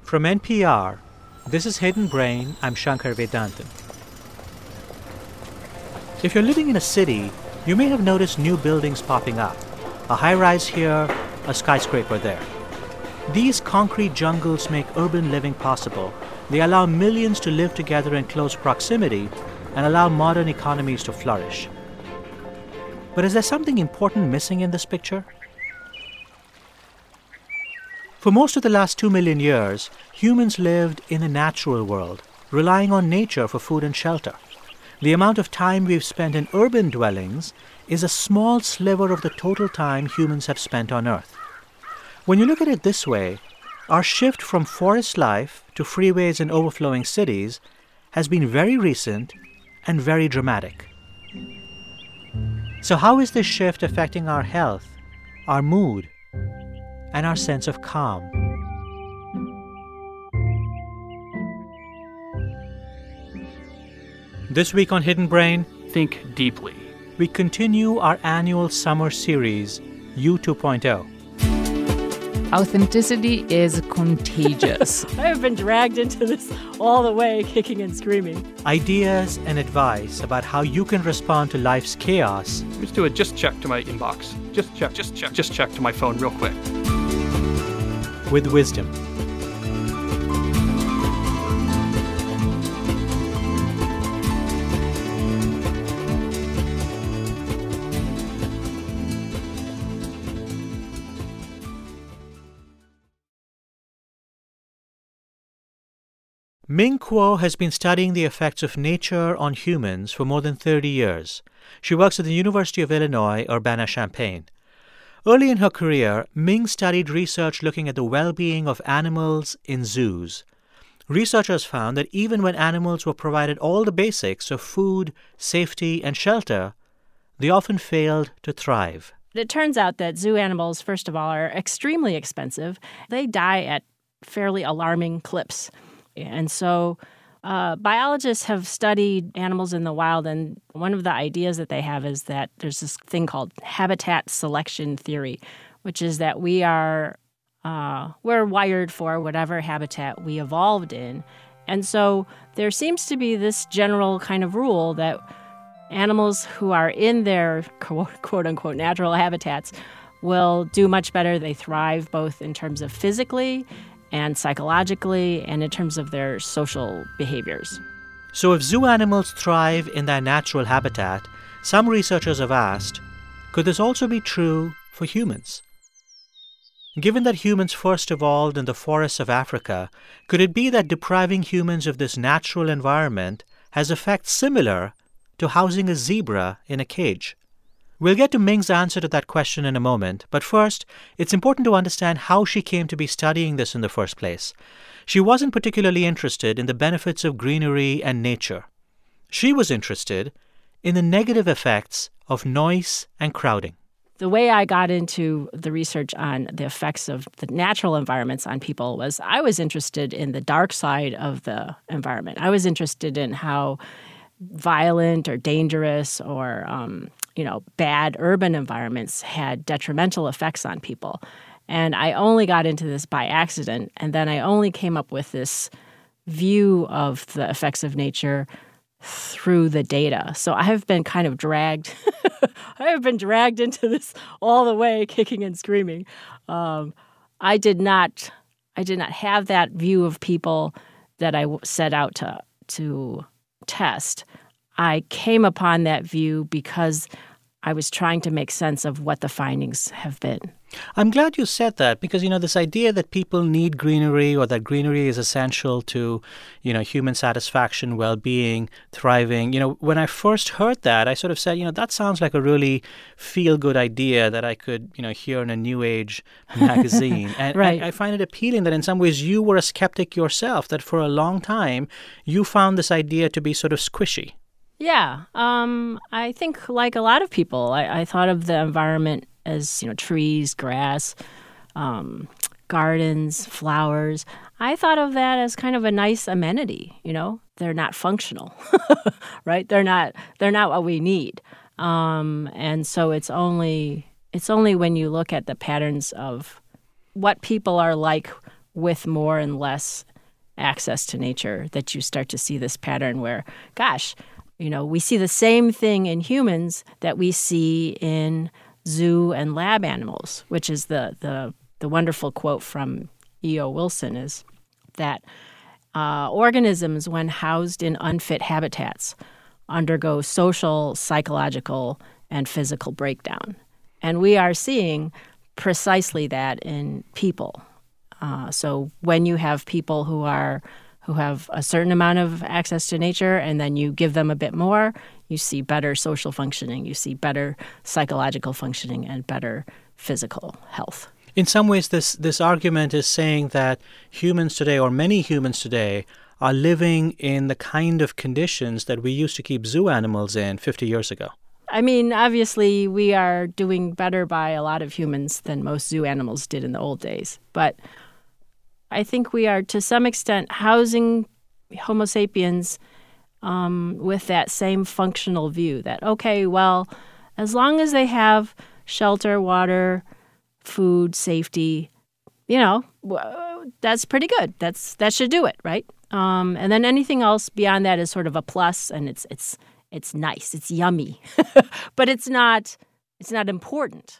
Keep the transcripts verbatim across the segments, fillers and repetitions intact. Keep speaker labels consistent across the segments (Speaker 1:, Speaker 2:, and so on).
Speaker 1: From N P R, this is Hidden Brain. I'm Shankar Vedantam. If you're living in a city, you may have noticed new buildings popping up. A high-rise here, a skyscraper there. These concrete jungles make urban living possible. They allow millions to live together in close proximity and allow modern economies to flourish. But is there something important missing in this picture? For most of the last two million years, humans lived in the natural world, relying on nature for food and shelter. The amount of time we've spent in urban dwellings is a small sliver of the total time humans have spent on Earth. When you look at it this way, our shift from forest life to freeways and overflowing cities has been very recent and very dramatic. So how is this shift affecting our health, our mood, and our sense of calm? This week on Hidden Brain,
Speaker 2: think deeply.
Speaker 1: We continue our annual summer series, You two point oh.
Speaker 3: Authenticity is contagious.
Speaker 4: I have been dragged into this all the way, kicking and screaming.
Speaker 1: Ideas and advice about how you can respond to life's chaos.
Speaker 2: Let's do a just check to my inbox. Just check, just check, just check to my phone real quick.
Speaker 1: With wisdom. Ming Kuo has been studying the effects of nature on humans for more than thirty years. She works at the University of Illinois, Urbana-Champaign. Early in her career, Ming studied research looking at the well-being of animals in zoos. Researchers found that even when animals were provided all the basics of food, safety, and shelter, they often failed to thrive.
Speaker 4: It turns out that zoo animals, first of all, are extremely expensive. They die at fairly alarming clips. And so uh, biologists have studied animals in the wild, and one of the ideas that they have is that there's this thing called habitat selection theory, which is that we are uh, we're wired for whatever habitat we evolved in. And so there seems to be this general kind of rule that animals who are in their quote-unquote natural habitats will do much better. They thrive both in terms of physically and psychologically, and in terms of their social behaviors.
Speaker 1: So if zoo animals thrive in their natural habitat, some researchers have asked, could this also be true for humans? Given that humans first evolved in the forests of Africa, could it be that depriving humans of this natural environment has effects similar to housing a zebra in a cage? We'll get to Ming's answer to that question in a moment, but first, it's important to understand how she came to be studying this in the first place. She wasn't particularly interested in the benefits of greenery and nature. She was interested in the negative effects of noise and crowding.
Speaker 4: The way I got into the research on the effects of the natural environments on people was I was interested in the dark side of the environment. I was interested in how violent or dangerous or um, you know, bad urban environments had detrimental effects on people. And I only got into this by accident, and then I only came up with this view of the effects of nature through the data. So I have been kind of dragged. I have been dragged into this all the way, kicking and screaming. Um, I did not. I did not have that view of people that I set out to to test. I came upon that view because I was trying to make sense of what the findings have been.
Speaker 1: I'm glad you said that because, you know, this idea that people need greenery or that greenery is essential to, you know, human satisfaction, well-being, thriving. You know, when I first heard that, I sort of said, you know, that sounds like a really feel-good idea that I could, you know, hear in a New Age magazine. And
Speaker 4: right.
Speaker 1: I, I find it appealing that in some ways you were a skeptic yourself, that for a long time you found this idea to be sort of squishy.
Speaker 4: Yeah. Um, I think like a lot of people, I, I thought of the environment as, you know, trees, grass, um, gardens, flowers. I thought of that as kind of a nice amenity, you know. They're not functional, right? They're not they're not what we need. Um, and so it's only it's only when you look at the patterns of what people are like with more and less access to nature that you start to see this pattern where, gosh, you know, we see the same thing in humans that we see in zoo and lab animals, which is the the, the wonderful quote from E O Wilson is that uh, organisms, when housed in unfit habitats, undergo social, psychological, and physical breakdown. And we are seeing precisely that in people. Uh, so when you have people who are who have a certain amount of access to nature and then you give them a bit more, you see better social functioning, you see better psychological functioning, and better physical health.
Speaker 1: In some ways, this, this argument is saying that humans today, or many humans today, are living in the kind of conditions that we used to keep zoo animals in fifty years ago.
Speaker 4: I mean, obviously, we are doing better by a lot of humans than most zoo animals did in the old days. But I think we are, to some extent, housing Homo sapiens um, with that same functional view that, okay, well, as long as they have shelter, water, food, safety, you know, that's pretty good. That's that should do it, right? Um, and then anything else beyond that is sort of a plus, and it's it's it's nice, it's yummy, but it's not it's not important.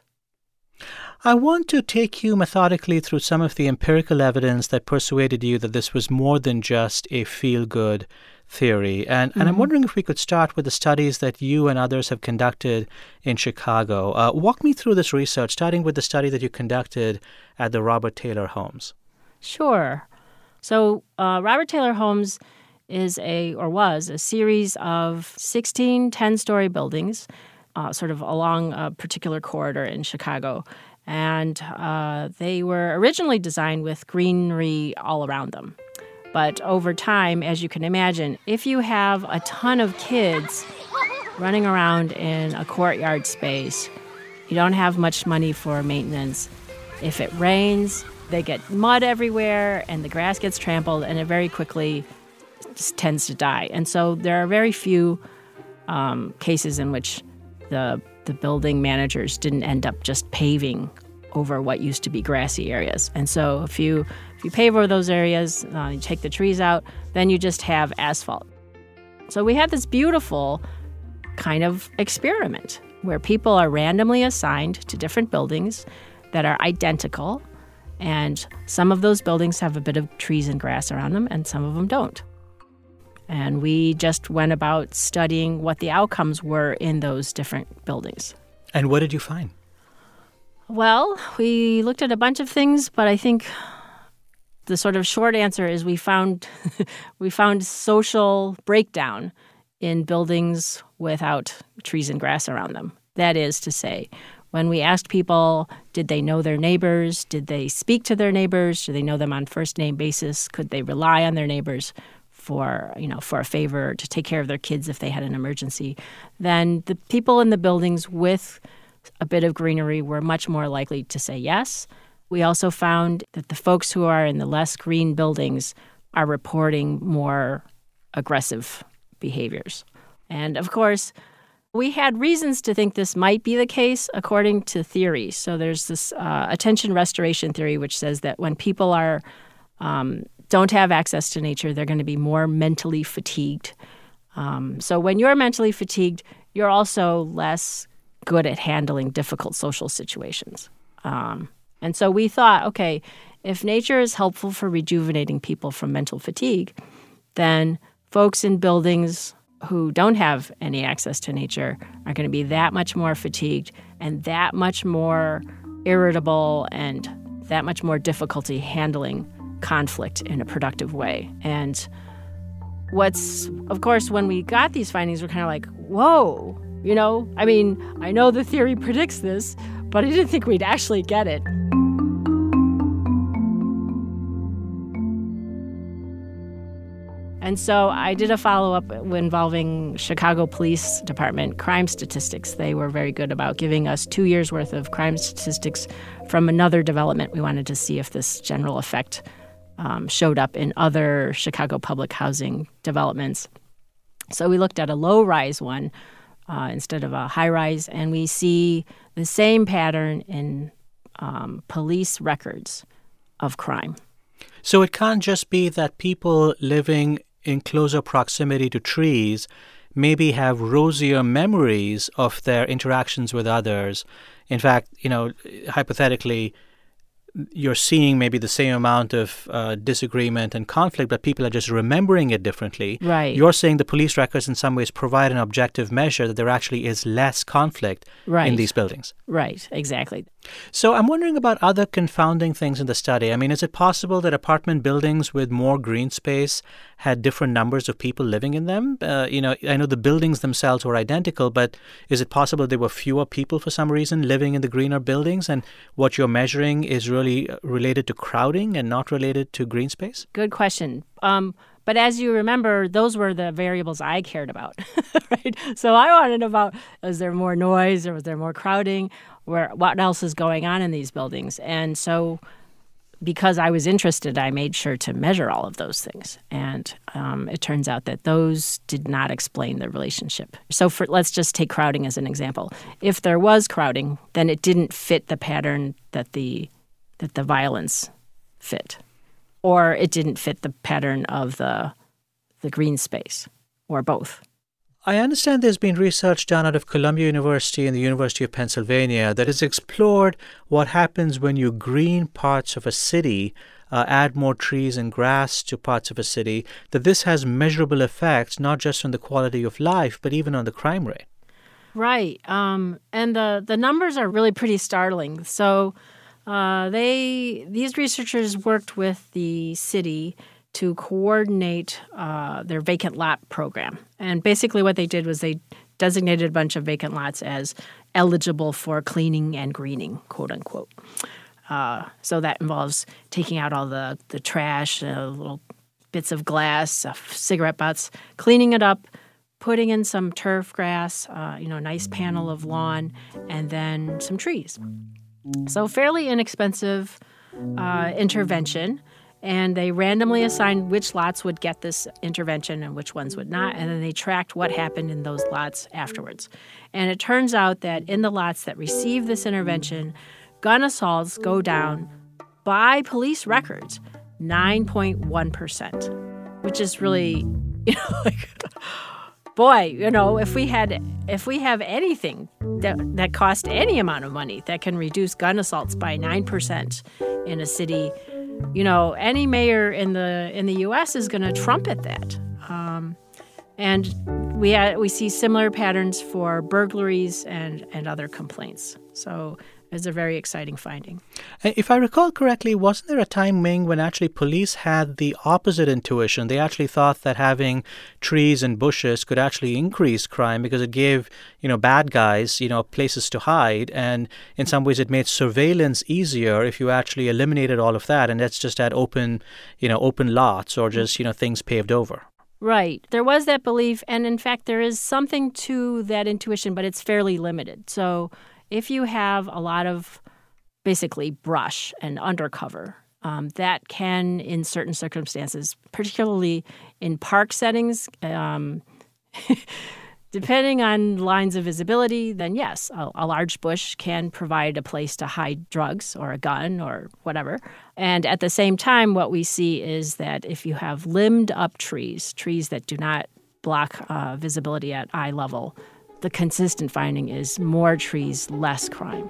Speaker 1: I want to take you methodically through some of the empirical evidence that persuaded you that this was more than just a feel-good theory. And, mm-hmm. and I'm wondering if we could start with the studies that you and others have conducted in Chicago. Uh, walk me through this research, starting with the study that you conducted at the Robert Taylor Homes.
Speaker 4: Sure. So uh, Robert Taylor Homes is a, or was, a series of sixteen ten-story buildings uh, sort of along a particular corridor in Chicago. And uh, they were originally designed with greenery all around them. But over time, as you can imagine, if you have a ton of kids running around in a courtyard space, you don't have much money for maintenance. If it rains, they get mud everywhere and the grass gets trampled and it very quickly just tends to die. And so there are very few um, cases in which the the building managers didn't end up just paving over what used to be grassy areas. And so if you if you pave over those areas, uh, you take the trees out, then you just have asphalt. So we had this beautiful kind of experiment where people are randomly assigned to different buildings that are identical, and some of those buildings have a bit of trees and grass around them, and some of them don't. And we just went about studying what the outcomes were in those different buildings.
Speaker 1: And what did you find?
Speaker 4: Well, we looked at a bunch of things, but I think the sort of short answer is we found we found social breakdown in buildings without trees and grass around them. That is to say, when we asked people, did they know their neighbors? Did they speak to their neighbors? Do they know them on first name basis? Could they rely on their neighbors for, you know, for a favor, to take care of their kids if they had an emergency? Then the people in the buildings with a bit of greenery were much more likely to say yes. We also found that the folks who are in the less green buildings are reporting more aggressive behaviors. And of course, we had reasons to think this might be the case according to theory. So there's this uh, attention restoration theory, which says that when people are um, don't have access to nature, they're going to be more mentally fatigued. Um, so when you're mentally fatigued, you're also less good at handling difficult social situations. Um, and so we thought, okay, if nature is helpful for rejuvenating people from mental fatigue, then folks in buildings who don't have any access to nature are going to be that much more fatigued and that much more irritable and that much more difficulty handling conflict in a productive way. And what's, of course, when we got these findings, we're kind of like, whoa, you know, I mean, I know the theory predicts this, but I didn't think we'd actually get it. And so I did a follow-up involving Chicago Police Department crime statistics. They were very good about giving us two years' worth of crime statistics from another development. We wanted to see if this general effect um, showed up in other Chicago public housing developments. So we looked at a low-rise one uh, instead of a high-rise, and we see the same pattern in um, police records of crime.
Speaker 1: So it can't just be that people living in closer proximity to trees maybe have rosier memories of their interactions with others. In fact, you know, hypothetically, you're seeing maybe the same amount of uh, disagreement and conflict, but people are just remembering it differently.
Speaker 4: Right.
Speaker 1: You're saying the police records in some ways provide an objective measure that there actually is less conflict
Speaker 4: Right.
Speaker 1: in these buildings.
Speaker 4: Right, exactly.
Speaker 1: So I'm wondering about other confounding things in the study. I mean, is it possible that apartment buildings with more green space had different numbers of people living in them? Uh, you know, I know the buildings themselves were identical, but is it possible there were fewer people for some reason living in the greener buildings, and what you're measuring is really related to crowding and not related to green space?
Speaker 4: Good question. Um, but as you remember, those were the variables I cared about, right? So I wanted to know about, was there more noise or was there more crowding? Where, what else is going on in these buildings? And so because I was interested, I made sure to measure all of those things. And um, it turns out that those did not explain the relationship. So for, let's just take crowding as an example. If there was crowding, then it didn't fit the pattern that the that the violence fit. Or it didn't fit the pattern of the the green space, or both.
Speaker 1: I understand there's been research done out of Columbia University and the University of Pennsylvania that has explored what happens when you green parts of a city, uh, add more trees and grass to parts of a city, that this has measurable effects, not just on the quality of life, but even on the crime rate.
Speaker 4: Right. Um, and the, the numbers are really pretty startling. So uh, they these researchers worked with the city to coordinate uh, their vacant lot program. And basically what they did was they designated a bunch of vacant lots as eligible for cleaning and greening, quote unquote. Uh, so that involves taking out all the, the trash, uh, little bits of glass, uh, cigarette butts, cleaning it up, putting in some turf grass, uh, you know, a nice panel of lawn, and then some trees. So fairly inexpensive uh, intervention. And they randomly assigned which lots would get this intervention and which ones would not. And then they tracked what happened in those lots afterwards. And it turns out that in the lots that received this intervention, gun assaults go down by police records nine point one percent, which is really, you know, like, boy, you know, if we had, if we have anything that, that cost any amount of money that can reduce gun assaults by nine percent in a city, you know, any mayor in the in the U S is going to trumpet that. Um, and we ha- we see similar patterns for burglaries and, and other complaints. So it's a very exciting finding.
Speaker 1: If I recall correctly, wasn't there a time, Ming, when actually police had the opposite intuition? They actually thought that having trees and bushes could actually increase crime because it gave, you know, bad guys, you know, places to hide. And in some ways it made surveillance easier if you actually eliminated all of that. And that's just at open, you know, open lots or just, you know, things paved over.
Speaker 4: Right. There was that belief. And in fact, there is something to that intuition, but it's fairly limited. So if you have a lot of basically brush and undercover, um, that can, in certain circumstances, particularly in park settings, um, depending on lines of visibility, then yes, a, a large bush can provide a place to hide drugs or a gun or whatever. And at the same time, what we see is that if you have limbed up trees, trees that do not block uh, visibility at eye level, the consistent finding is more trees, less crime.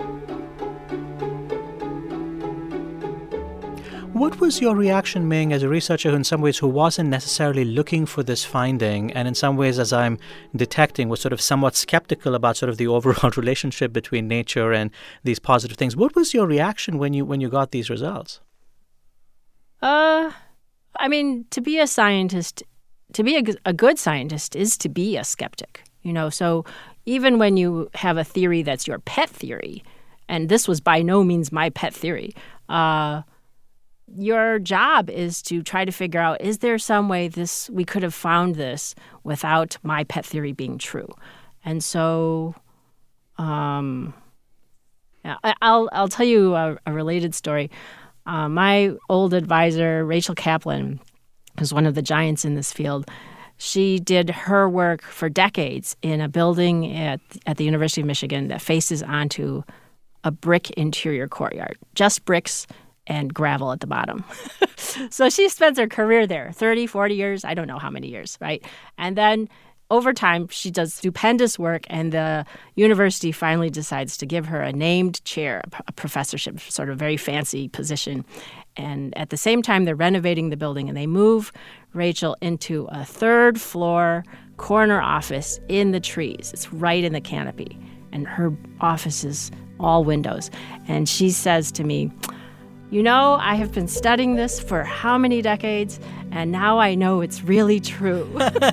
Speaker 1: What was your reaction, Ming, as a researcher who in some ways who wasn't necessarily looking for this finding and in some ways, as I'm detecting, was sort of somewhat skeptical about sort of the overall relationship between nature and these positive things? What was your reaction when you when you got these results?
Speaker 4: Uh, I mean, to be a scientist, to be a, a good scientist is to be a skeptic. You know, so even when you have a theory that's your pet theory, and this was by no means my pet theory, uh, your job is to try to figure out, is there some way this we could have found this without my pet theory being true? And so um, I, I'll I'll tell you a, a related story. Uh, my old advisor, Rachel Kaplan, who's one of the giants in this field, she did her work for decades in a building at at the University of Michigan that faces onto a brick interior courtyard, just bricks, and gravel at the bottom. So she spends her career there, thirty, forty years, I don't know how many years, right? And then over time, she does stupendous work, and the university finally decides to give her a named chair, a professorship, sort of very fancy position. And at the same time, they're renovating the building, and they move Rachel into a third floor corner office in the trees. It's right in the canopy, and her office is all windows. And she says to me, you know, I have been studying this for how many decades, and now I know it's really true.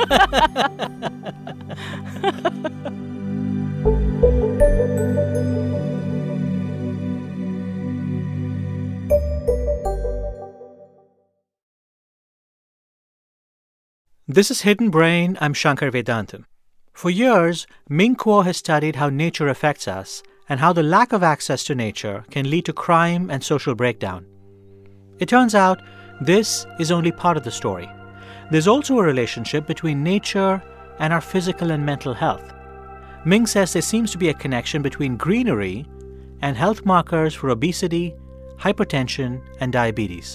Speaker 1: This is Hidden Brain. I'm Shankar Vedantam. For years, Ming Kuo has studied how nature affects us and how the lack of access to nature can lead to crime and social breakdown. It turns out this is only part of the story. There's also a relationship between nature and our physical and mental health. Ming says there seems to be a connection between greenery and health markers for obesity, hypertension, and diabetes.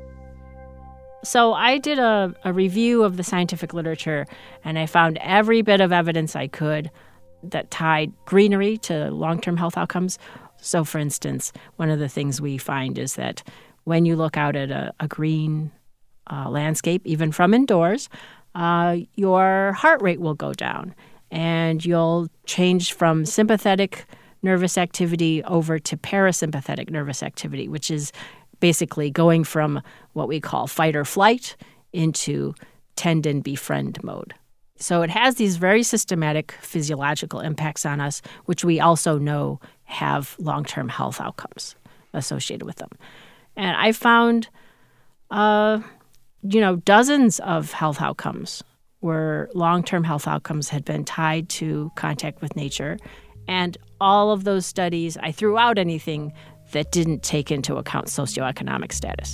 Speaker 4: So I did a, a review of the scientific literature, and I found every bit of evidence I could that tied greenery to long-term health outcomes. So, for instance, one of the things we find is that when you look out at a, a green uh, landscape, even from indoors, uh, your heart rate will go down, and you'll change from sympathetic nervous activity over to parasympathetic nervous activity, which is basically going from what we call fight or flight into tend and befriend mode. So it has these very systematic physiological impacts on us, which we also know have long-term health outcomes associated with them. And I found, uh, you know, dozens of health outcomes where long-term health outcomes had been tied to contact with nature. And all of those studies, I threw out anything that didn't take into account socioeconomic status.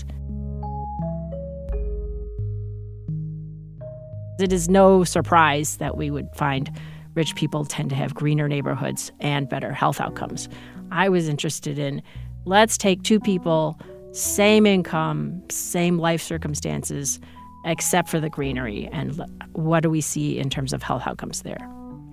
Speaker 4: It is no surprise that we would find rich people tend to have greener neighborhoods and better health outcomes. I was interested in, let's take two people, same income, same life circumstances, except for the greenery, and what do we see in terms of health outcomes there?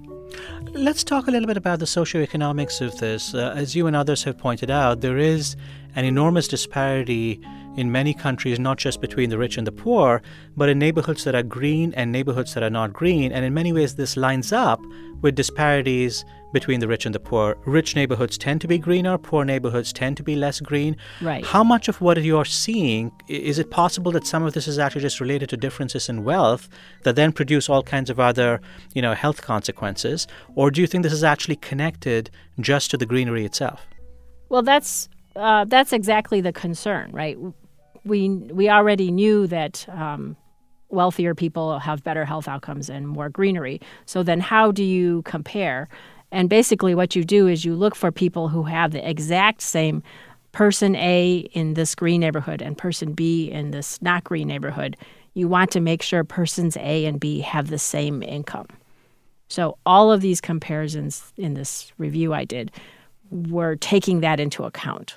Speaker 1: Let's talk a little bit about the socioeconomics of this. Uh, as you and others have pointed out, there is an enormous disparity in many countries, not just between the rich and the poor, but in neighborhoods that are green and neighborhoods that are not green. And in many ways, this lines up with disparities between the rich and the poor. Rich neighborhoods tend to be greener, poor neighborhoods tend to be less green.
Speaker 4: Right.
Speaker 1: How much of what you're seeing, is it possible that some of this is actually just related to differences in wealth that then produce all kinds of other, you know, health consequences? Or do you think this is actually connected just to the greenery itself?
Speaker 4: Well, that's uh, that's exactly the concern, right? We we already knew that um, wealthier people have better health outcomes and more greenery. So then how do you compare? And basically what you do is you look for people who have the exact same person A in this green neighborhood and person B in this not green neighborhood. You want to make sure persons A and B have the same income. So all of these comparisons in this review I did were taking that into account.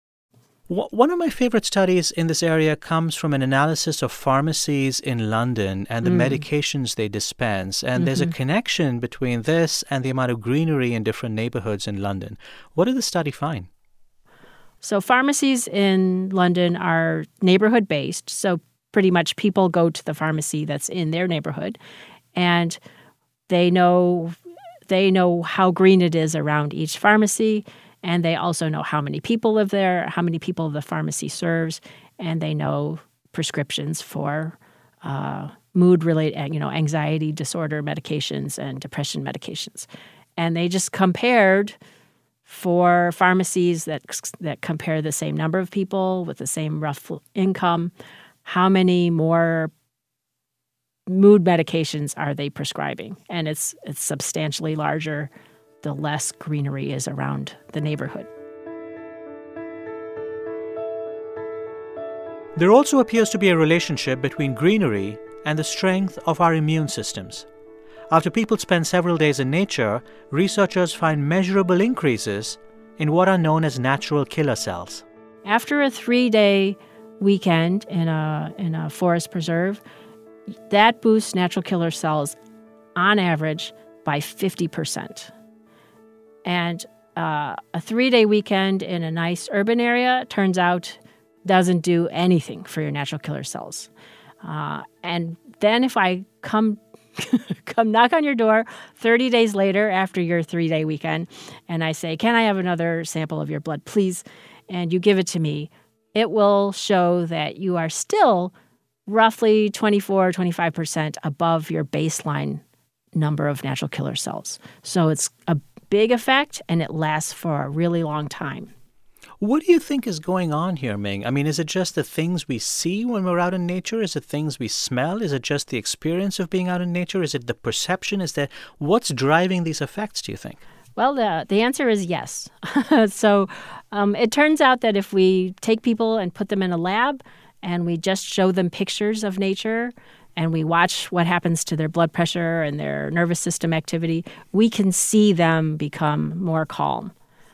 Speaker 1: One of my favorite studies in this area comes from an analysis of pharmacies in London and the mm. medications they dispense. And mm-hmm. there's a connection between this and the amount of greenery in different neighborhoods in London. What did the study find?
Speaker 4: So pharmacies in London are neighborhood-based. So pretty much people go to the pharmacy that's in their neighborhood. And they know they know how green it is around each pharmacy. And they also know how many people live there, how many people the pharmacy serves, and they know prescriptions for uh, mood-related, you know, anxiety disorder medications and depression medications. And they just compared for pharmacies that that compare the same number of people with the same rough income, how many more mood medications are they prescribing? And it's it's substantially larger the less greenery is around the neighborhood.
Speaker 1: There also appears to be a relationship between greenery and the strength of our immune systems. After people spend several days in nature, researchers find measurable increases in what are known as natural killer cells.
Speaker 4: After a three-day weekend in a in a forest preserve, that boosts natural killer cells on average by fifty percent. And uh, a three-day weekend in a nice urban area, turns out, doesn't do anything for your natural killer cells. Uh, and then if I come come knock on your door thirty days later after your three-day weekend, and I say, can I have another sample of your blood, please? And you give it to me, it will show that you are still roughly twenty-four, twenty-five percent above your baseline number of natural killer cells. So it's a big effect, and it lasts for a really long time.
Speaker 1: What do you think is going on here, Ming? I mean, is it just the things we see when we're out in nature? Is it things we smell? Is it just the experience of being out in nature? Is it the perception? Is that what's driving these effects, do you think?
Speaker 4: Well, the, the answer is yes. so um, it turns out that if we take people and put them in a lab and we just show them pictures of nature and we watch what happens to their blood pressure and their nervous system activity, we can see them become more calm.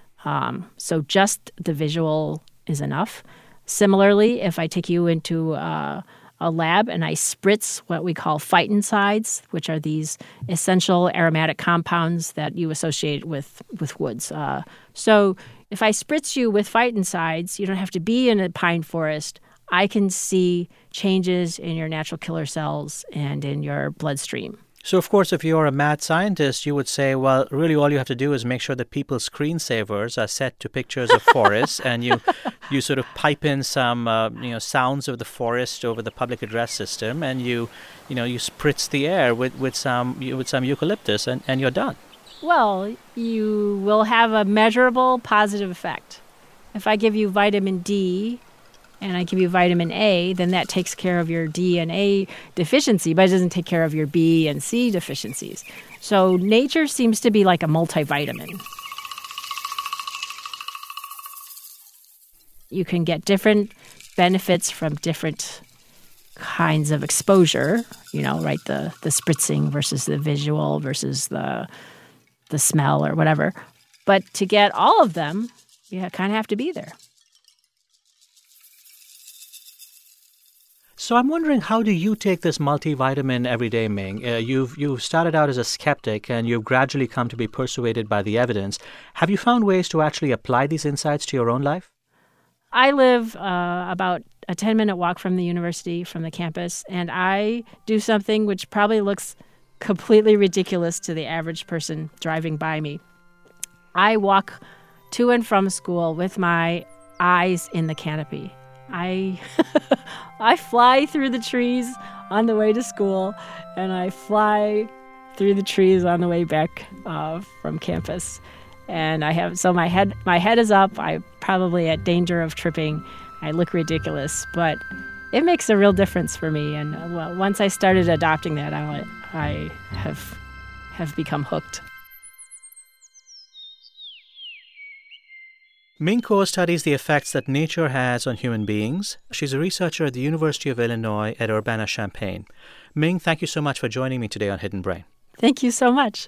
Speaker 4: Um, so just the visual is enough. Similarly, if I take you into uh, a lab and I spritz what we call phytoncides, which are these essential aromatic compounds that you associate with, with woods. Uh, so if I spritz you with phytoncides, you don't have to be in a pine forest. I can see changes in your natural killer cells and in your bloodstream.
Speaker 1: So, of course, if you're a mad scientist, you would say, well, really all you have to do is make sure that people's screensavers are set to pictures of forests and you you sort of pipe in some, uh, you know, sounds of the forest over the public address system and you, you know, you spritz the air with, with some with some eucalyptus and, and you're done.
Speaker 4: Well, you will have a measurable positive effect. If I give you vitamin D and I give you vitamin A, then that takes care of your D and A deficiency, but it doesn't take care of your B and C deficiencies. So nature seems to be like a multivitamin. You can get different benefits from different kinds of exposure, you know, right? The the spritzing versus the visual versus the the smell or whatever. But to get all of them, you kind of have to be there.
Speaker 1: So I'm wondering, how do you take this multivitamin every day, Ming? Uh, you've you've started out as a skeptic and you've gradually come to be persuaded by the evidence. Have you found ways to actually apply these insights to your own life?
Speaker 4: I live uh, about a ten-minute walk from the university, from the campus, and I do something which probably looks completely ridiculous to the average person driving by me. I walk to and from school with my eyes in the canopy. I I fly through the trees on the way to school, and I fly through the trees on the way back uh, from campus. And I have so my head my head is up. I'm probably at danger of tripping. I look ridiculous, but it makes a real difference for me. And uh, well, once I started adopting that, I I have have become hooked.
Speaker 1: Ming Kuo studies the effects that nature has on human beings. She's a researcher at the University of Illinois at Urbana-Champaign. Ming, thank you so much for joining me today on Hidden Brain.
Speaker 4: Thank you so much.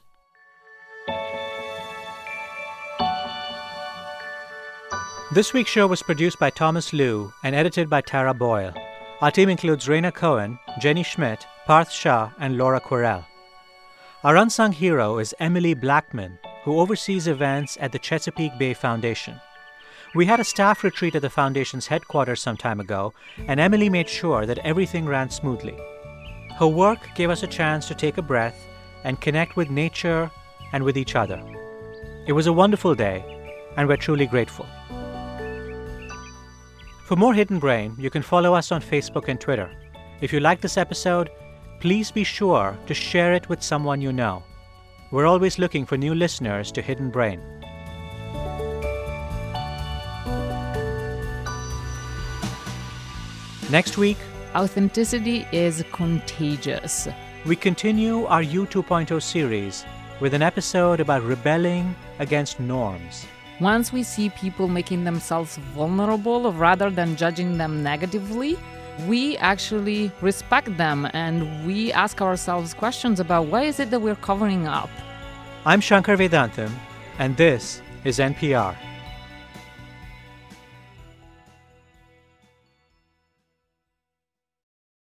Speaker 1: This week's show was produced by Thomas Liu and edited by Tara Boyle. Our team includes Raina Cohen, Jenny Schmidt, Parth Shah, and Laura Quirrell. Our unsung hero is Emily Blackman, who oversees events at the Chesapeake Bay Foundation. We had a staff retreat at the Foundation's headquarters some time ago, and Emily made sure that everything ran smoothly. Her work gave us a chance to take a breath and connect with nature and with each other. It was a wonderful day, and we're truly grateful. For more Hidden Brain, you can follow us on Facebook and Twitter. If you like this episode, please be sure to share it with someone you know. We're always looking for new listeners to Hidden Brain. Next week,
Speaker 3: authenticity is contagious.
Speaker 1: We continue our U two point oh series with an episode about rebelling against norms.
Speaker 3: Once we see people making themselves vulnerable rather than judging them negatively, we actually respect them and we ask ourselves questions about what is it that we're covering up.
Speaker 1: I'm Shankar Vedantam, and this is N P R.